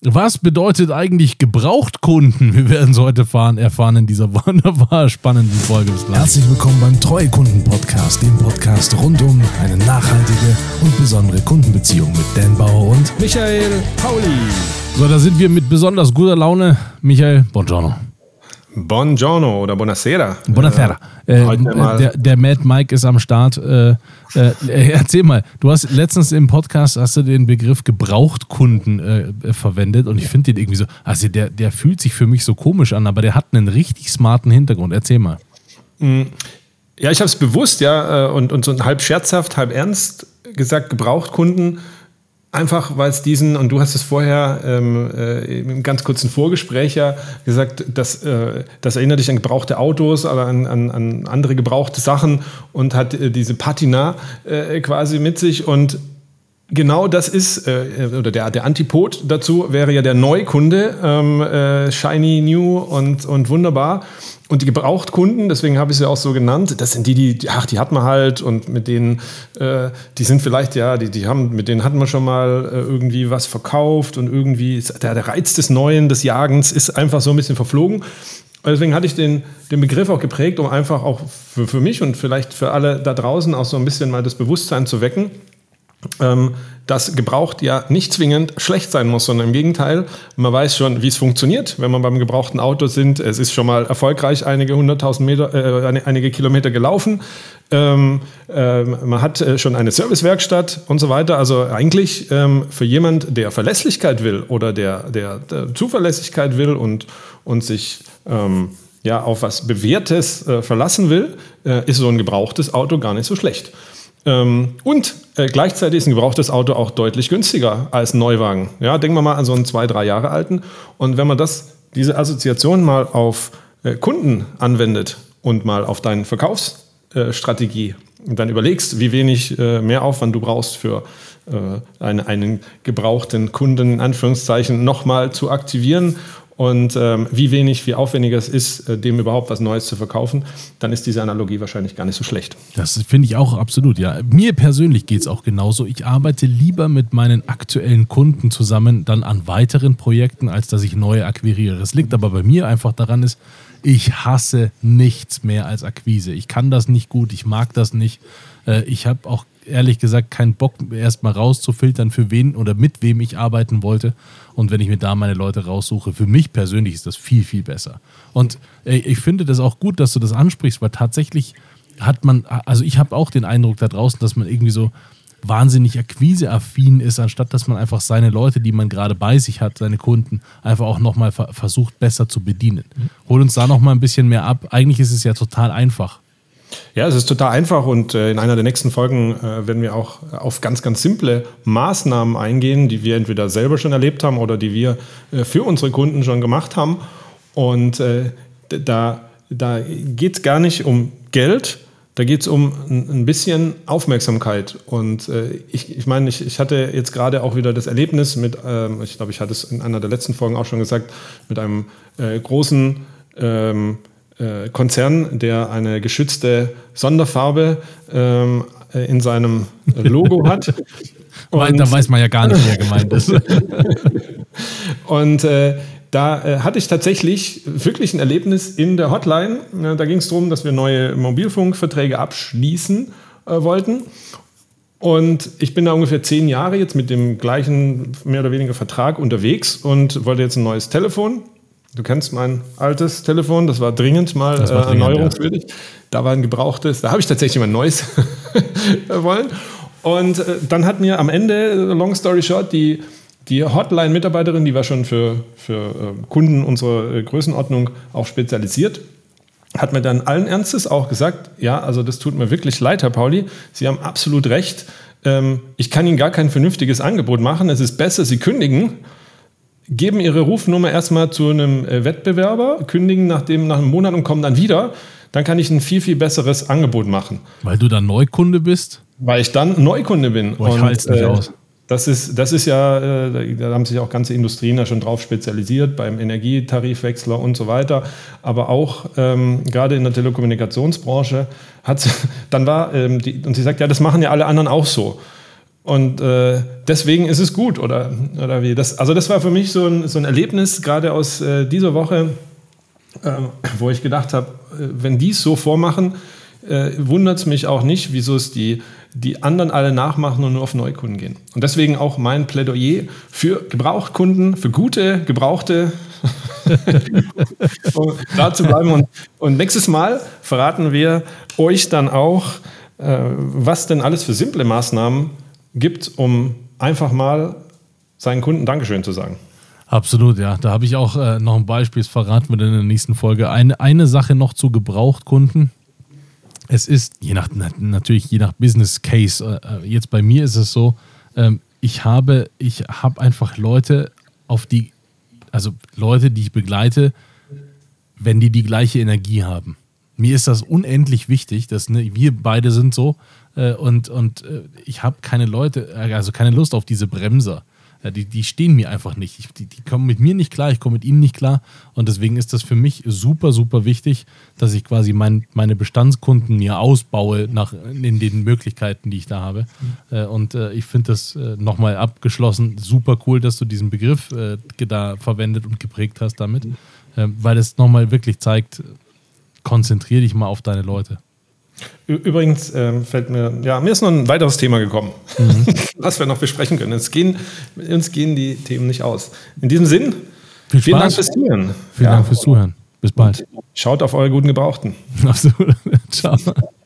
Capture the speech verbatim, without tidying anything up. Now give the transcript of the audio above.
Was bedeutet eigentlich Gebrauchtkunden? Wir werden es heute fahren, erfahren in dieser wunderbar spannenden Folge. Herzlich willkommen beim Treuekunden-Podcast, dem Podcast rund um eine nachhaltige und besondere Kundenbeziehung mit Dan Bauer und Michael Pauli. So, da sind wir mit besonders guter Laune. Michael, buongiorno. Buongiorno oder Buonasera. Buonasera. Äh, äh, der, der Mad Mike ist am Start. Äh, äh, erzähl mal, du hast letztens im Podcast hast du den Begriff Gebrauchtkunden äh, verwendet und ich finde den irgendwie so, also der, der fühlt sich für mich so komisch an, aber der hat einen richtig smarten Hintergrund. Erzähl mal. Ja, ich habe es bewusst, ja, und, und so halb scherzhaft, halb ernst gesagt, Gebrauchtkunden. Einfach, weil es diesen, und du hast es vorher ähm, äh, im ganz kurzen Vorgespräch ja gesagt, dass, äh, das erinnert dich an gebrauchte Autos oder an, an, an andere gebrauchte Sachen und hat äh, diese Patina äh, quasi mit sich. Und genau das ist, äh, oder der, der Antipod dazu wäre ja der Neukunde, ähm, äh, shiny, new und, und wunderbar. Und die Gebrauchtkunden, deswegen habe ich sie auch so genannt, das sind die, die, ach, die hat man halt und mit denen, äh, die sind vielleicht, ja, die, die haben, mit denen hat man schon mal äh, irgendwie was verkauft und irgendwie ist, der, der Reiz des Neuen, des Jagens ist einfach so ein bisschen verflogen. Deswegen hatte ich den, den Begriff auch geprägt, um einfach auch für, für mich und vielleicht für alle da draußen auch so ein bisschen mal das Bewusstsein zu wecken, ähm, dass gebraucht ja nicht zwingend schlecht sein muss, sondern im Gegenteil, man weiß schon, wie es funktioniert, wenn man beim gebrauchten Auto sind. Es ist schon mal erfolgreich einige hunderttausend Meter, äh, einige Kilometer gelaufen. Ähm, ähm, man hat äh, schon eine Servicewerkstatt und so weiter. Also eigentlich ähm, für jemand, der Verlässlichkeit will oder der, der, der Zuverlässigkeit will und, und sich ähm, ja, auf was Bewährtes äh, verlassen will, äh, ist so ein gebrauchtes Auto gar nicht so schlecht. Ähm, und äh, gleichzeitig ist ein gebrauchtes Auto auch deutlich günstiger als ein Neuwagen. Ja, denken wir mal an so einen zwei, drei Jahre alten. Und wenn man das, diese Assoziation mal auf äh, Kunden anwendet und mal auf deine Verkaufsstrategie und dann überlegst, wie wenig äh, Mehraufwand du brauchst für äh, einen, einen gebrauchten Kunden in Anführungszeichen nochmal zu aktivieren und ähm, wie wenig, wie aufwendiger es ist, äh, dem überhaupt was Neues zu verkaufen, dann ist diese Analogie wahrscheinlich gar nicht so schlecht. Das finde ich auch absolut, ja. Mir persönlich geht es auch genauso. Ich arbeite lieber mit meinen aktuellen Kunden zusammen dann an weiteren Projekten, als dass ich neue akquiriere. Das liegt aber bei mir einfach daran ist, ich hasse nichts mehr als Akquise. Ich kann das nicht gut, ich mag das nicht. Äh, ich habe auch ehrlich gesagt keinen Bock, erst mal rauszufiltern, für wen oder mit wem ich arbeiten wollte. Und wenn ich mir da meine Leute raussuche, für mich persönlich ist das viel, viel besser. Und äh, ich finde das auch gut, dass du das ansprichst, weil tatsächlich hat man, also ich habe auch den Eindruck da draußen, dass man irgendwie so wahnsinnig akquiseaffin ist, anstatt dass man einfach seine Leute, die man gerade bei sich hat, seine Kunden, einfach auch nochmal ver- versucht, besser zu bedienen. Hol uns da nochmal ein bisschen mehr ab. Eigentlich ist es ja total einfach. Ja, es ist total einfach und äh, in einer der nächsten Folgen äh, werden wir auch auf ganz, ganz simple Maßnahmen eingehen, die wir entweder selber schon erlebt haben oder die wir äh, für unsere Kunden schon gemacht haben. Und äh, da, da geht es gar nicht um Geld, da geht es um ein, ein bisschen Aufmerksamkeit. Und äh, ich, ich meine, ich, ich hatte jetzt gerade auch wieder das Erlebnis mit, ähm, ich glaube, ich hatte es in einer der letzten Folgen auch schon gesagt, mit einem äh, großen ähm, Konzern, der eine geschützte Sonderfarbe ähm, in seinem Logo hat. Und da weiß man ja gar nicht, wer gemeint ist. Und äh, da äh, hatte ich tatsächlich wirklich ein Erlebnis in der Hotline. Ja, da ging es darum, dass wir neue Mobilfunkverträge abschließen äh, wollten. Und ich bin da ungefähr zehn Jahre jetzt mit dem gleichen, mehr oder weniger Vertrag unterwegs und wollte jetzt ein neues Telefon. Du kennst mein altes Telefon, das war dringend mal das war dringend, erneuerungswürdig. Ja. Da war ein gebrauchtes, da habe ich tatsächlich mal ein neues wollen. Und äh, dann hat mir am Ende, long story short, die, die Hotline-Mitarbeiterin, die war schon für, für äh, Kunden unserer äh, Größenordnung auch spezialisiert, hat mir dann allen Ernstes auch gesagt, ja, also das tut mir wirklich leid, Herr Pauli, Sie haben absolut recht, ähm, ich kann Ihnen gar kein vernünftiges Angebot machen, es ist besser, Sie kündigen, geben Ihre Rufnummer erstmal zu einem Wettbewerber, kündigen nach, dem, nach einem Monat und kommen dann wieder. Dann kann ich ein viel, viel besseres Angebot machen. Weil du dann Neukunde bist? Weil ich dann Neukunde bin. Boah, ich halte es nicht äh, aus. Das ist, das ist ja, äh, da haben sich auch ganze Industrien da schon drauf spezialisiert, beim Energietarifwechsler und so weiter. Aber auch ähm, gerade in der Telekommunikationsbranche hat dann war, ähm, die, und sie sagt, ja, das machen ja alle anderen auch so. Und äh, deswegen ist es gut, oder, oder wie? Das, also das war für mich so ein, so ein Erlebnis, gerade aus äh, dieser Woche, äh, wo ich gedacht habe, äh, wenn die es so vormachen, äh, wundert es mich auch nicht, wieso es die, die anderen alle nachmachen und nur auf Neukunden gehen. Und deswegen auch mein Plädoyer für Gebrauchtkunden, für gute, gebrauchte, um da zu bleiben. Und, und nächstes Mal verraten wir euch dann auch, äh, was denn alles für simple Maßnahmen gibt, um einfach mal seinen Kunden Dankeschön zu sagen. Absolut, ja. Da habe ich auch äh, noch ein Beispiel, das verraten wir dann in der nächsten Folge. Eine, eine Sache noch zu Gebrauchtkunden. Es ist, je nach, natürlich je nach Business Case, äh, jetzt bei mir ist es so, ähm, ich habe, ich habe einfach Leute, auf die, also Leute, die ich begleite, wenn die die gleiche Energie haben. Mir ist das unendlich wichtig, dass ne, wir beide sind so äh, und, und äh, ich habe keine Leute, also keine Lust auf diese Bremser. Ja, die, die stehen mir einfach nicht. Ich, die, die kommen mit mir nicht klar, ich komme mit ihnen nicht klar. Und deswegen ist das für mich super, super wichtig, dass ich quasi mein, meine Bestandskunden mir ausbaue nach, in den Möglichkeiten, die ich da habe. Mhm. Äh, und äh, ich finde das äh, nochmal abgeschlossen super cool, dass du diesen Begriff äh, da verwendet und geprägt hast damit. Mhm. Äh, weil es nochmal wirklich zeigt, konzentriere dich mal auf deine Leute. Übrigens ähm, fällt mir, ja, mir ist noch ein weiteres Thema gekommen, mhm. was wir noch besprechen können. Uns gehen, uns gehen die Themen nicht aus. In diesem Sinn, Viel vielen Spaß. Dank fürs Zuhören. Vielen ja. Dank fürs Zuhören. Bis bald. Und schaut auf eure guten Gebrauchten. Absolut. Ciao.